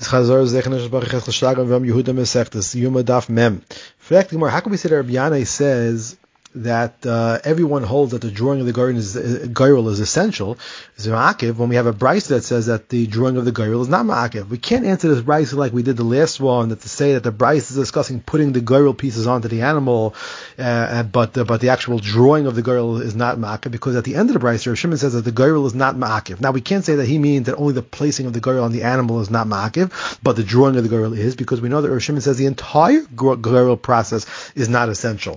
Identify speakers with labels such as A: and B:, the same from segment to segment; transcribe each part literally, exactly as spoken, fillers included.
A: Chazor Zechner Shbach Cheshlagam Vam Yehuda Mesechtes Yuma Daf Mem. How can we say that Rabbi Yanai says that uh, everyone holds that the drawing of the Goyrel is, uh, Goyrel is essential, is ma'akiv, when we have a brisa that says that the drawing of the Goyrel is not ma'akiv? We can't answer this brisa like we did the last one, that to say that the brisa is discussing putting the Goyrel pieces onto the animal, uh, but uh, but the actual drawing of the Goyrel is not ma'akiv, because at the end of the brisa, Rav Shimon says that the Goyrel is not ma'akiv. Now we can't say that he means that only the placing of the Goyrel on the animal is not ma'akiv, but the drawing of the Goyrel is, because we know that Rav Shimon says the entire Goyrel process is not essential.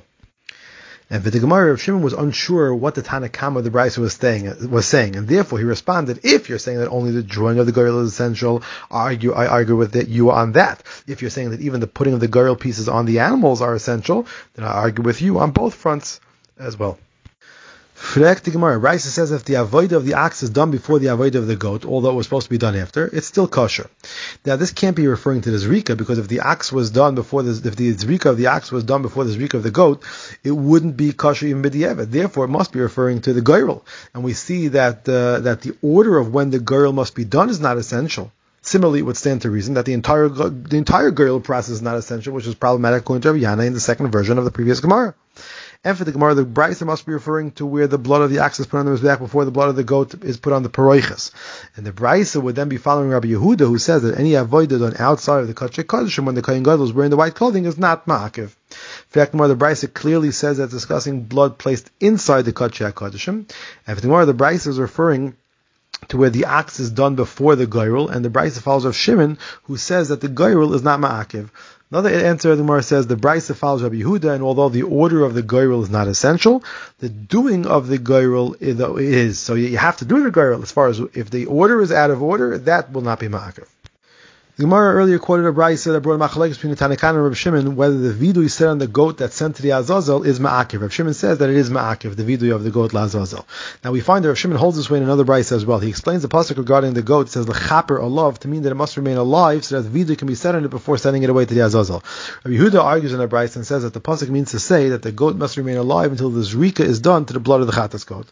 A: And the Gemara, Rav Shimon was unsure what the Tanakama of the Brisa was saying, was saying, and therefore he responded, if you're saying that only the drawing of the Goyrel is essential, I argue, I argue with it, you on that. If you're saying that even the putting of the Goyrel pieces on the animals are essential, then I argue with you on both fronts as well. Frek the Gemara, Raisa says if the avodah of the ox is done before the avodah of the goat, although it was supposed to be done after, it's still kosher. Now this can't be referring to the zrika, because if the ox was done before the, if the zrika of the ox was done before the zrika of the goat, it wouldn't be kosher even b'diavad. Therefore, it must be referring to the goyrel. And we see that uh, that the order of when the goyrel must be done is not essential. Similarly, it would stand to reason that the entire the entire goyrel process is not essential, which is problematic according to Rabbi Yanai in the second version of the previous Gemara. And for the Gemara, the Brisa must be referring to where the blood of the ox is put on the mizbeach before the blood of the goat is put on the paroiches. And the Brisa would then be following Rabbi Yehuda, who says that any avodah done outside of the Kachei Kodashim when the Kohen Gadol is wearing the white clothing is not ma'akiv. In fact, the Brisa clearly says that discussing blood placed inside the Kachei Kodashim. And for the Gemara, the Brisa is referring to where the ox is done before the goyrel, and the Brisa follows of Shimon, who says that the goyrel is not ma'akiv. Another answer, the Gemara says, the Brisa follows Rabbi Yehuda, and although the order of the goyrel is not essential, the doing of the goyrel is. So you have to do the goyrel. As far as if the order is out of order, that will not be ma'akiv. The Gemara earlier quoted a Brisa that brought a machlekes between the Tanakh and Rav Shimon whether the vidui said on the goat that's sent to the Azazel is ma'akiv. Rav Shimon says that it is ma'akiv, the vidui of the goat la'Azazel. Now we find that Rav Shimon holds this way in another Brisa as well. He explains the pasuk regarding the goat, says l'chaper olav, to mean that it must remain alive so that the vidui can be said on it before sending it away to the Azazel. Rabbi Yehuda argues in a Brisa and says that the pasuk means to say that the goat must remain alive until the zrika is done to the blood of the chatas goat.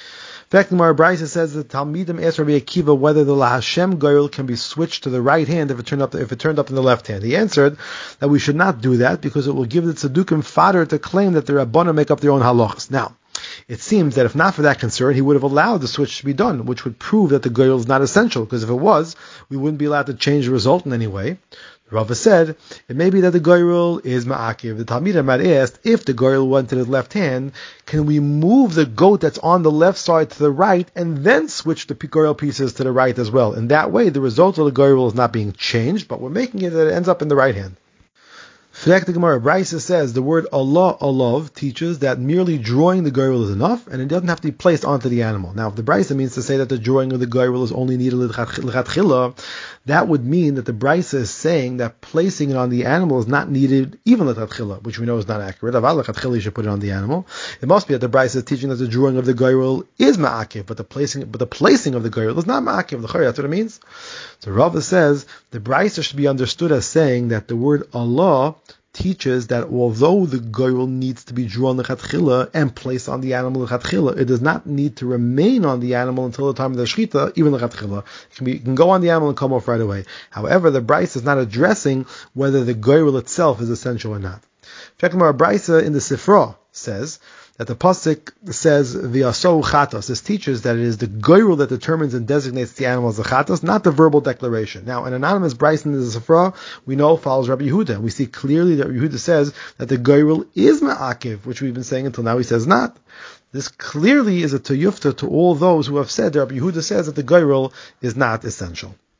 A: In fact, the Gemara Brisa says that Talmidim asked Rabbi Akiva whether the Lahashem Goyrel can be switched to the right hand if it turned up if it turned up in the left hand. He answered that we should not do that because it will give the Tzedukim fodder to claim that the Rabbanim make up their own halachas. Now, it seems that if not for that concern, he would have allowed the switch to be done, which would prove that the Goyrel is not essential, because if it was, we wouldn't be allowed to change the result in any way. Rava said, it may be that the goyrel is ma'akiv. The Talmidim had asked, if the goyrel went to the left hand, can we move the goat that's on the left side to the right and then switch the goyrel pieces to the right as well? In that way, the result of the goyrel is not being changed, but we're making it that it ends up in the right hand. Frek the Gemara, Brisa says the word Allah, Alav teaches that merely drawing the goyrel is enough, and it doesn't have to be placed onto the animal. Now, if the Brisa means to say that the drawing of the goyrel is only needed l'chatchila, that would mean that the Brisa is saying that placing it on the animal is not needed even l'chatchila, which we know is not accurate. Aval l'chatchila, you should put it on the animal. It must be that the Brisa is teaching that the drawing of the goyrel is ma'akiv, but the placing, but the placing of the goyrel is not ma'akiv. That's what it means. So Rava says the Brisa should be understood as saying that the word Allah teaches that although the goyrel needs to be drawn lechatchila and placed on the animal lechatchila, it does not need to remain on the animal until the time of the shechita, even lechatchila. It can, be, it can go on the animal and come off right away. However, the Brisa is not addressing whether the goyrel itself is essential or not. In fact, our Brisa in the Sifra says that the pasuk says v'asou chatos. This teaches that it is the goyrel that determines and designates the animal as a chatos, not the verbal declaration. Now, an anonymous Brisa in the Sifra we know follows Rabbi Yehuda. We see clearly that Rabbi Yehuda says that the goyrel is ma'akiv, which we've been saying until now. He says not. This clearly is a teyufta to all those who have said that Rabbi Yehuda says that the goyrel is not essential.